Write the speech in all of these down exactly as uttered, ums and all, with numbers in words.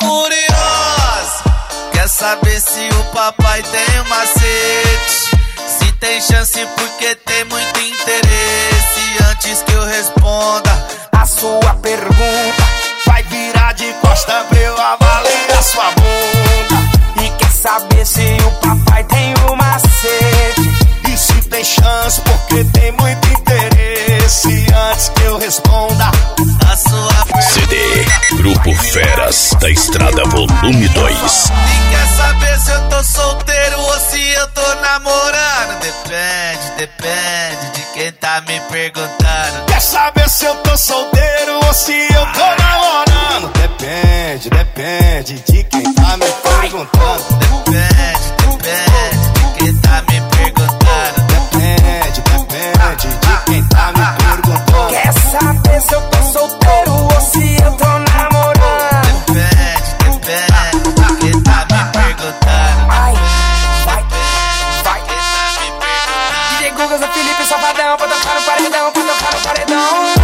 curiosa, quer saber se o papai tem um macete, se tem chance porque tem muito interesse. Antes que eu responda a sua pergunta, vai virar de costa pra eu avaliar sua bunda. E quer saber se o papai tem um macete, e se tem chance porque tem muito interesse. Antes que eu responda a sua pergunta, C D Grupo Feras da Estrada Volume dois. E quer saber se eu tô solteiro ou se eu tô namorando? Depende, depende de quem tá me perguntando. Quer saber se eu tô solteiro ou se eu tô namorando? Depende, depende de quem tá me perguntando. Depende, depende de quem tá me perguntando. Depende, depende de quem tá me perguntando. Quer saber se eu tô solteiro ou se eu tô namorando? Depende, depende de quem tá me perguntando. Ai, vai, vai. Quem tá me perguntando? D J Gugas, o Felipe Safadão, pra tocar no paredão, pra tocar no paredão.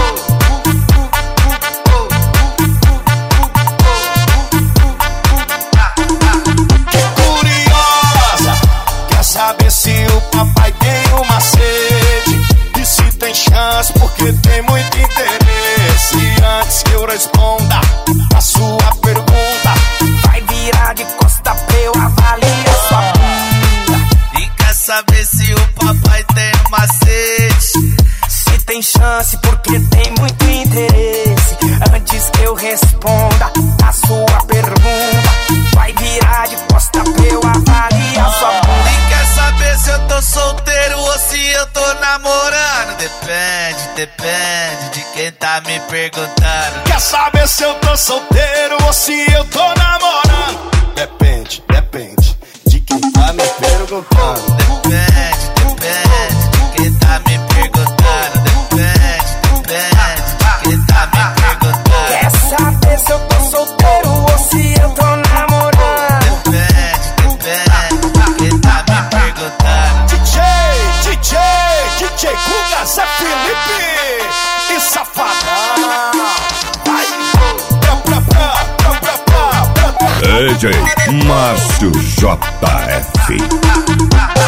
Saber se o papai tem um macete, e se tem chance porque tem muito interesse. Antes que eu responda a sua pergunta, vai virar de costa pra eu avaliar sua bunda. E quer saber se o papai tem um macete, se tem chance porque tem muito interesse. Antes que eu responda a sua pergunta, vai virar de costa pra eu avaliar sua bunda. Se eu tô solteiro ou se eu tô namorando? Depende, depende de quem tá me perguntando. Quer saber se eu tô solteiro ou se eu tô namorando? Depende, depende de quem tá me perguntando. Depende, depende de quem tá me perguntando. Depende, depende de quem tá me perguntando. Quer saber se eu tô solteiro ou se eu tô namorando? Depende, depende de quem tá me perguntando. D J, D J Gugas, é Felipe e Safadão. Vai, pra, pra, pra, pra, pra, pra, pra, pra. D J Márcio J F.